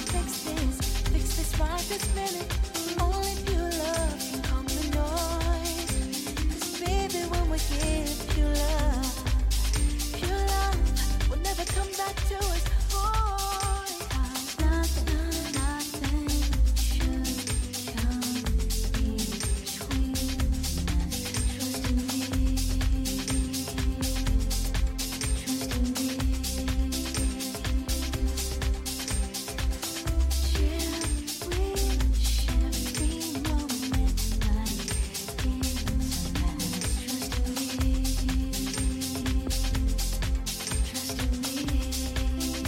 Fix this right this minute. Only pure love can calm the noise. 'Cause baby, when we give pure love will never come back to us. Boy, nothing should come between us. Trust in me. Trust in me. Cherish every moment like it's the last. Trust in me. Trust in me.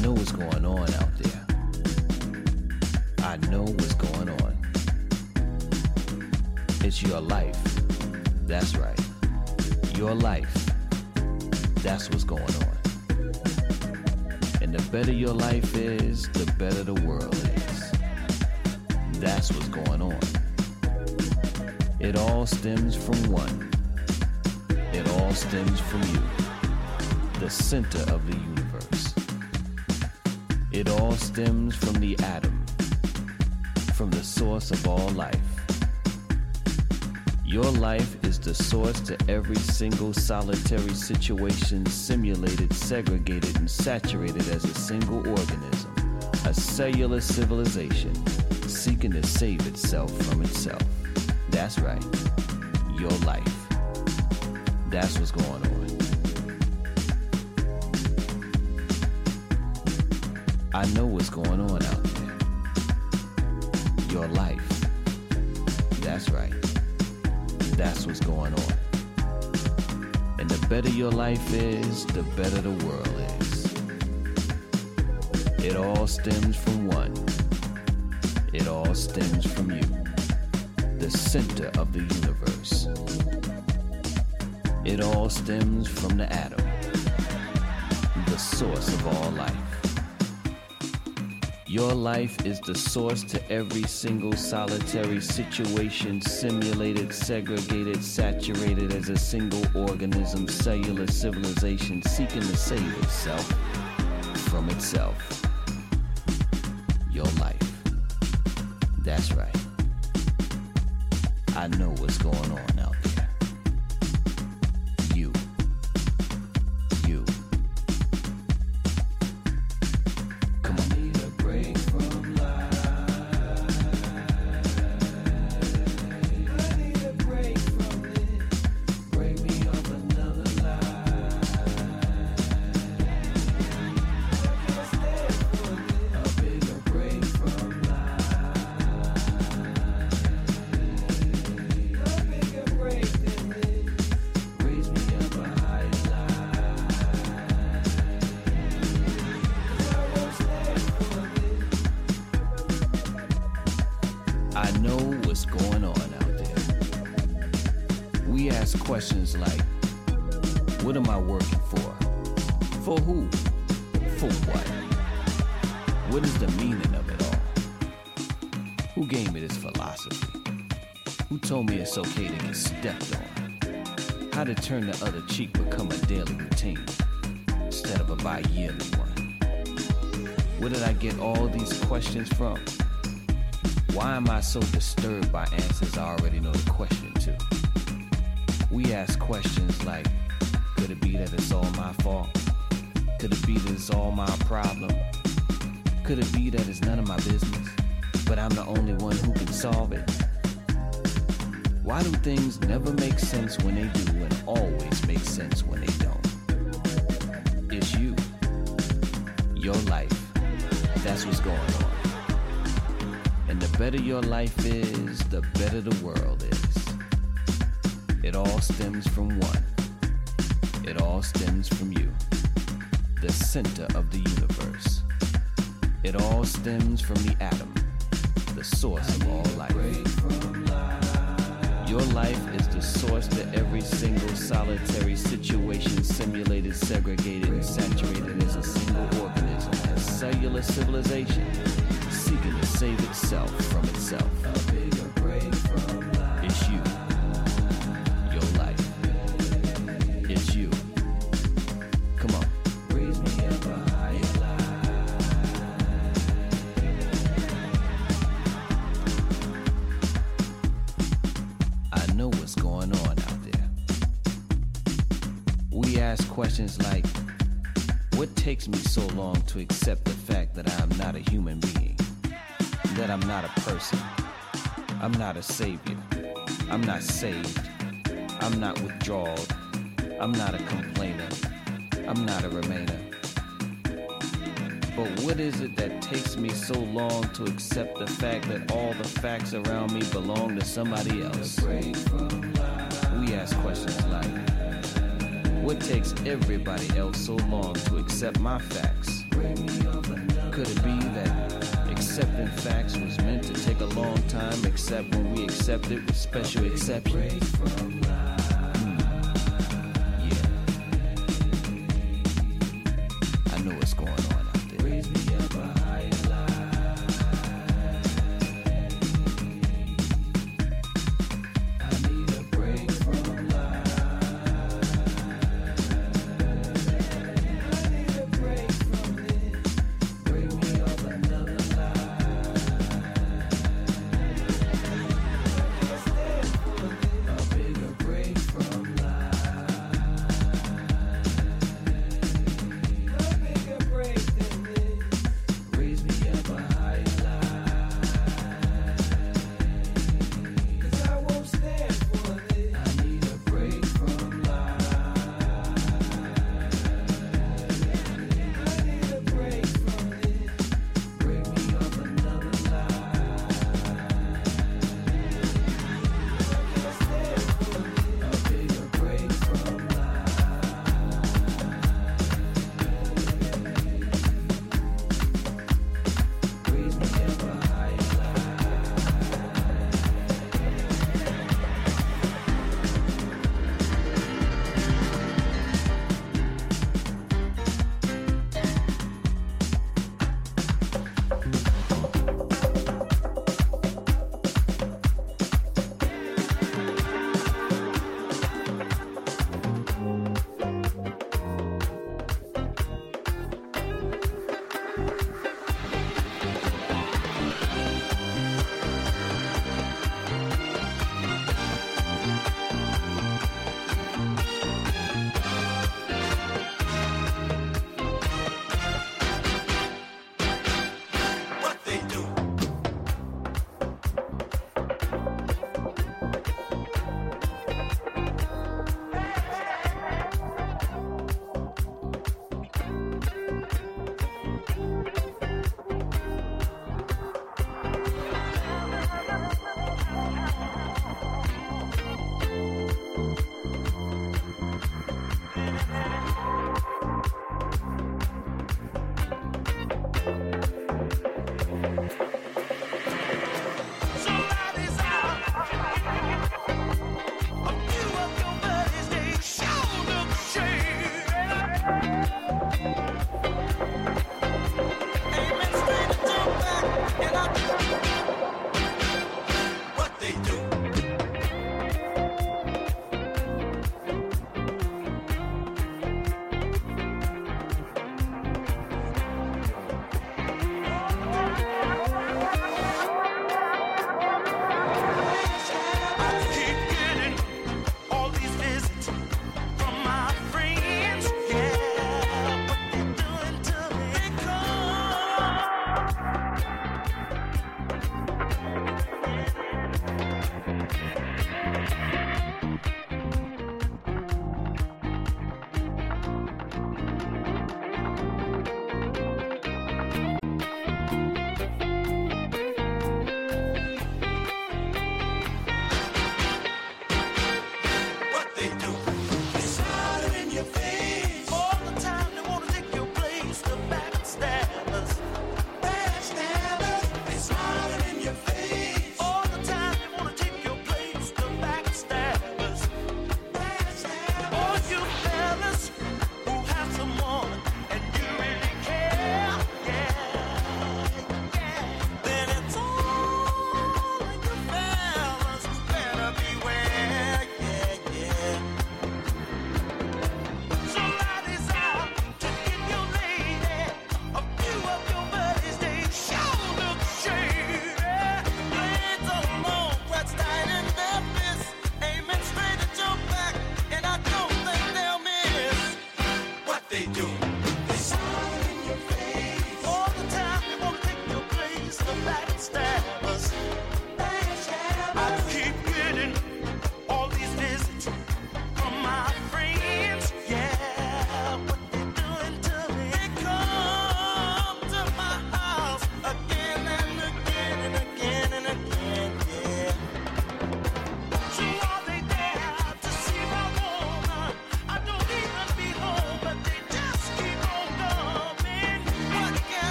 know what's going on out there. I know what's going on. It's your life. That's right. Your life. That's what's going on. And the better your life is, the better the world is. That's what's going on. It all stems from one. It all stems from you, the center of the universe. It all stems from the atom, from the source of all life. Your life is the source to every single solitary situation, simulated, segregated, and saturated as a single organism, a cellular civilization seeking to save itself from itself. That's right, your life. That's what's going on. I know what's going on out there. Your life. That's right. That's what's going on. And the better your life is, the better the world is. It all stems from one. It all stems from you, the center of the universe. It all stems from the atom, the source of all life. Your life is the source to every single solitary situation, simulated, segregated, saturated as a single organism, cellular civilization seeking to save itself from itself. Your life. That's right. I know what's going on out there. You. Come on. Need a break from life. I need a break from this. Break me off another lie. I can't stand for this. A bigger break from life. A bigger break than this. Raise me up a higher line. I won't stand for this. I know what's going on out there. We ask questions like, what am I working for? For who? For what? What is the meaning of it all? Who gave me this philosophy? Who told me it's okay to get stepped on? How to turn the other cheek become a daily routine instead of a bi-yearly one? Where did I get all these questions from? Why am I so disturbed by answers I already know the question to? We ask questions like, could it be that it's all my fault? Could it be that it's all my problem? Could it be that it's none of my business, but I'm the only one who can solve it? Why do things never make sense when they do and always make sense when they don't? It's you. Your life. That's what's going on. And the better your life is, the better the world is. It all stems from one. It all stems from you, the center of the universe. It all stems from the atom, the source of all life. Your life is the source to every single solitary situation, simulated, segregated, and saturated as a single organism, a cellular civilization seeking to save itself from itself. It's you. Your life. It's you. Come on. Raise me up a higher line. I know what's going on out there. We ask questions like, what takes me so long to accept the fact that I am not a human being? That I'm not a person. I'm not a savior. I'm not saved. I'm not withdrawal. I'm not a complainer. I'm not a remainer. But what is it that takes me so long to accept the fact that all the facts around me belong to somebody else? We ask questions like, what takes everybody else so long to accept my facts? Could it be that accepting facts was meant to take a long time, except when we accept it with special exceptions? Yeah. I know what's going on out there. Raise me up a higher line. I need a break from life. I need a break from this. Bring me up another line. A bigger break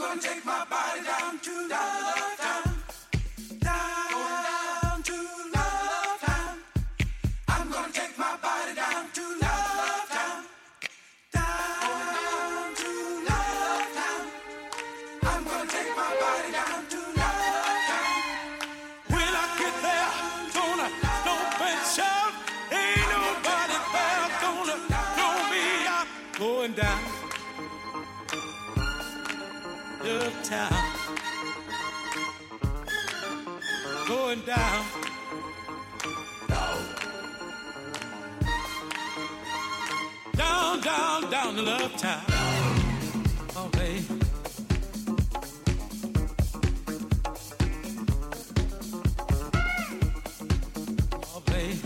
gonna take my body down to love town. Down to love town. I'm gonna take my body down to love town. Down to love town. I'm gonna take my body down to love town. When I get there, gonna stomp and shout. Ain't nobody there gonna throw me out. Going down uptown, going down, down to Love Town. Oh, baby. Oh, baby.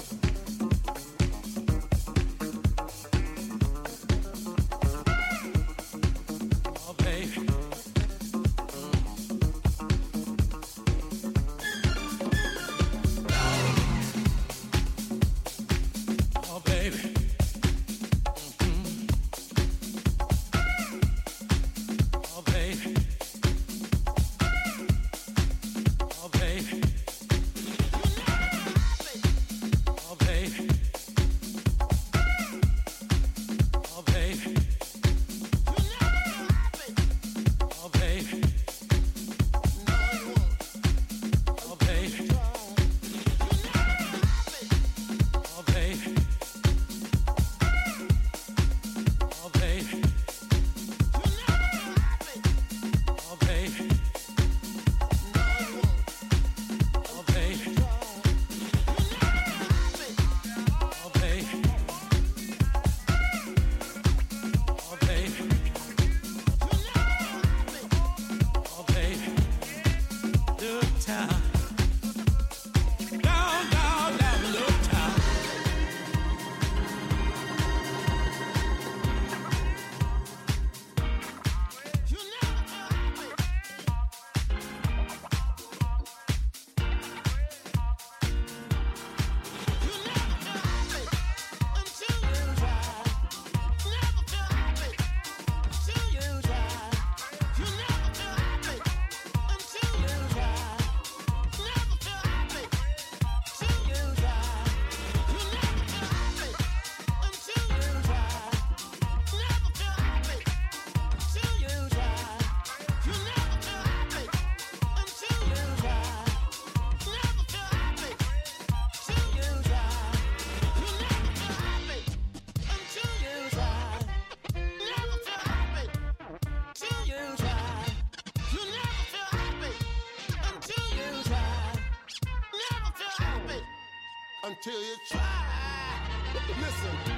Oh, baby. Oh, baby. Until you try. Listen.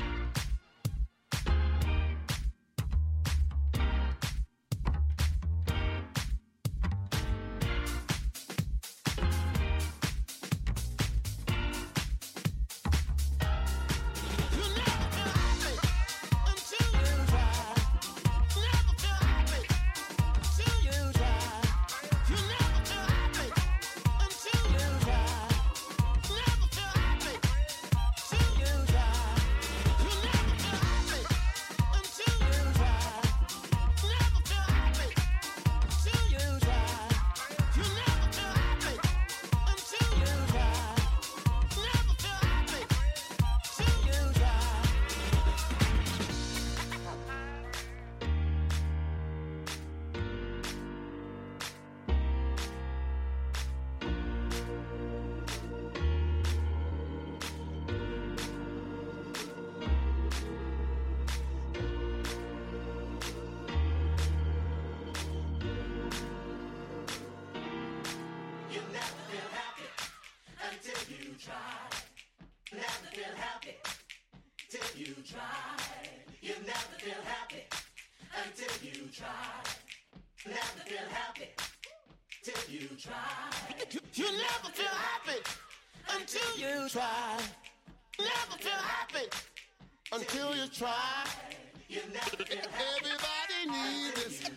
You never feel happy until you try. Never feel happy until you try. You never feel happy. Everybody needs this.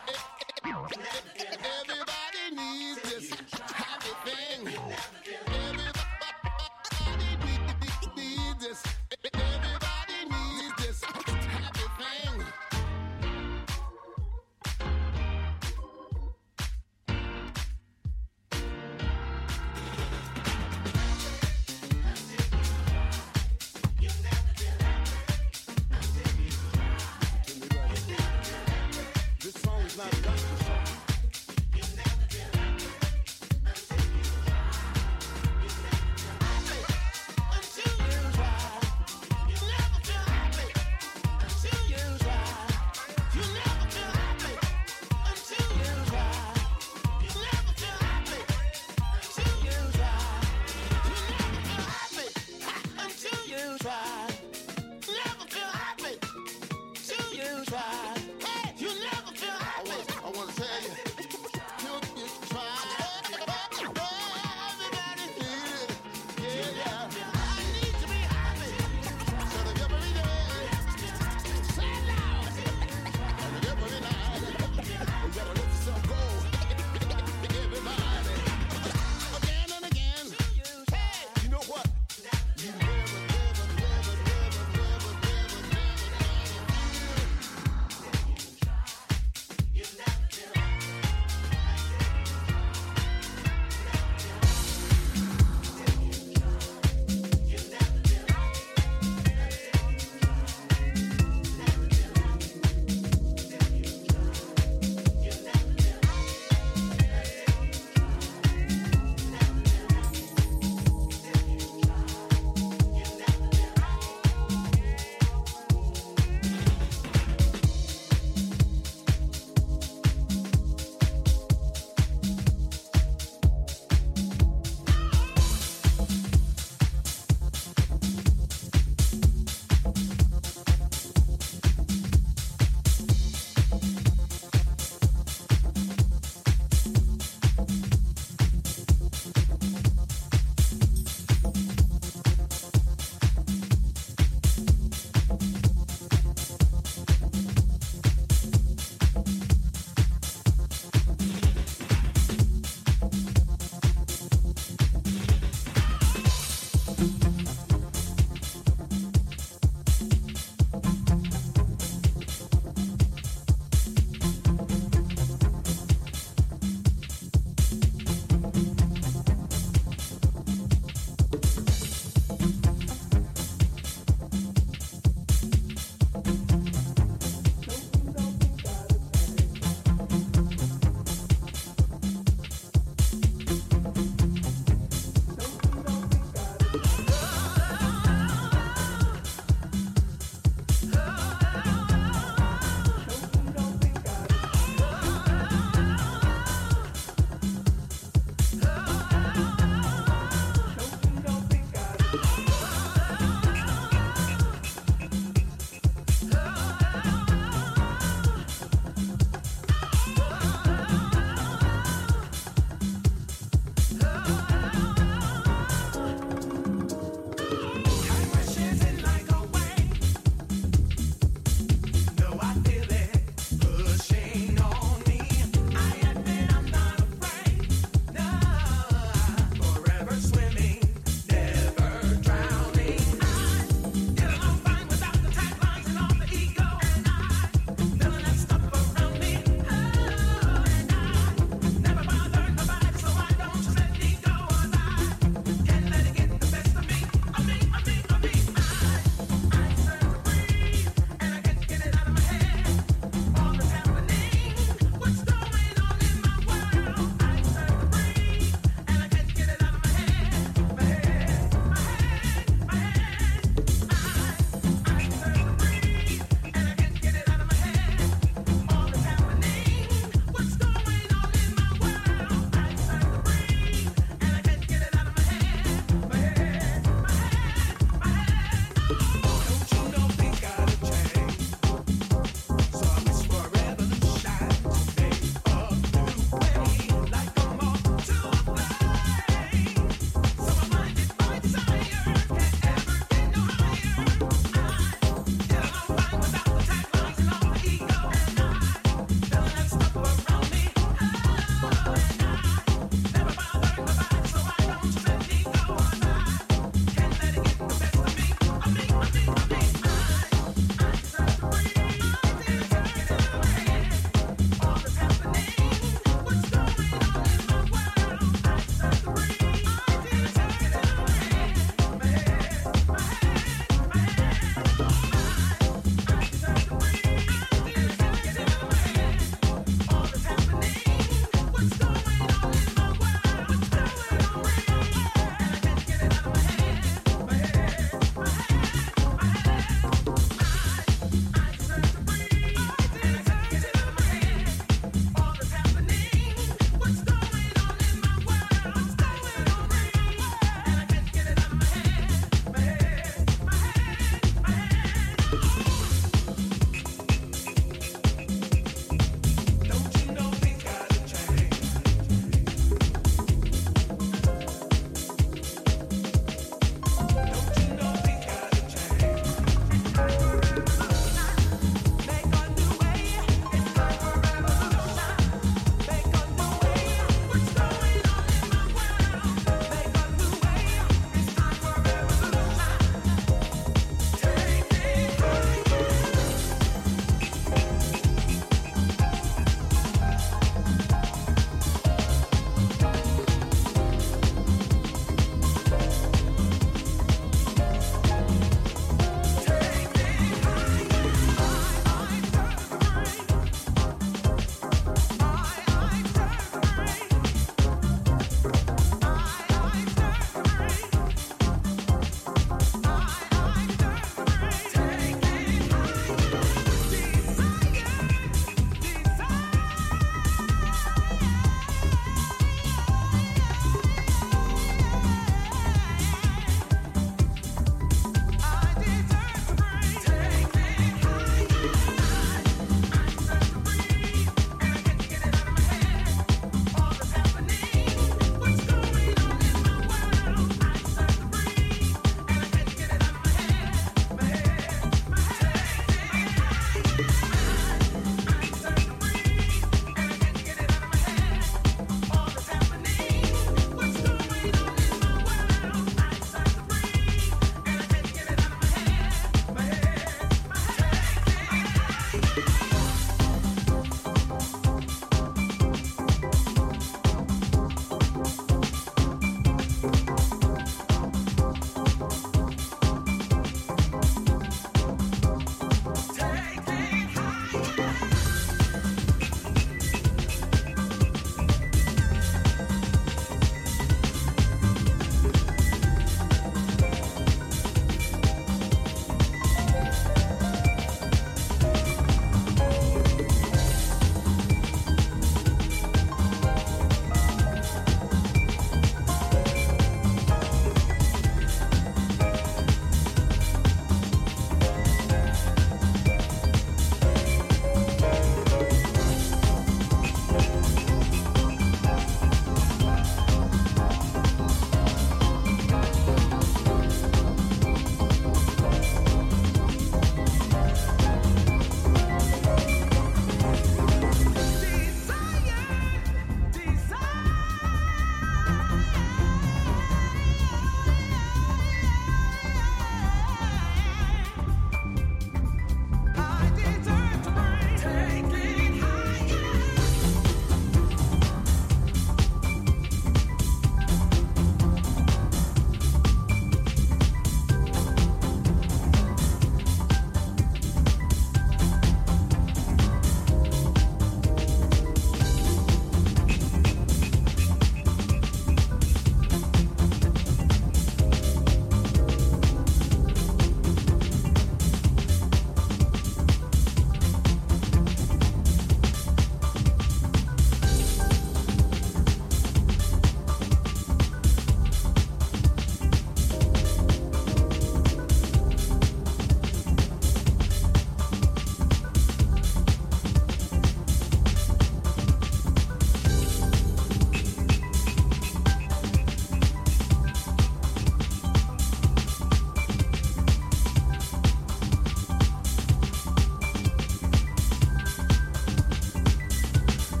Everybody needs this happy thing. Everybody needs this. Everybody needs this happy thing. not a gangster song.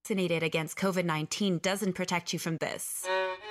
vaccinated against COVID-19 doesn't protect you from this.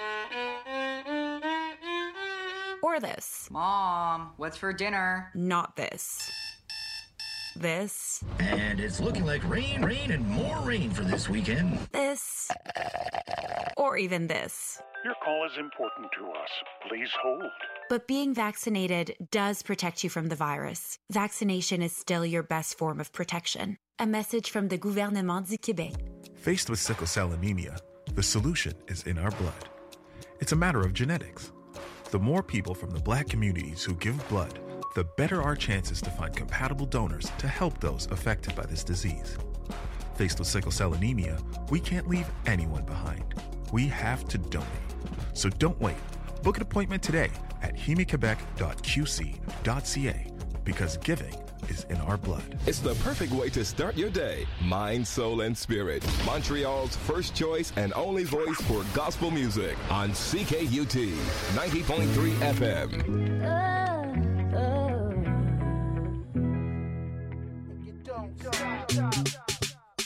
Or this. Mom, what's for dinner? Not this. This. And it's looking like rain, and more rain for this weekend. This. Or even this. Your call is important to us. Please hold. But being vaccinated does protect you from the virus. Vaccination is still your best form of protection. A message from the Gouvernement du Québec. Faced with sickle cell anemia, the solution is in our blood. It's a matter of genetics. The more people from the Black communities who give blood, the better our chances to find compatible donors to help those affected by this disease. Faced with sickle cell anemia, we can't leave anyone behind. We have to donate. So don't wait. Book an appointment today at hemiquebec.qc.ca because giving is in our blood. It's the perfect way to start your day. Mind, soul, and spirit. Montreal's first choice and only voice for gospel music on CKUT 90.3 FM.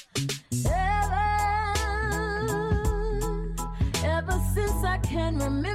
Ever since I can remember,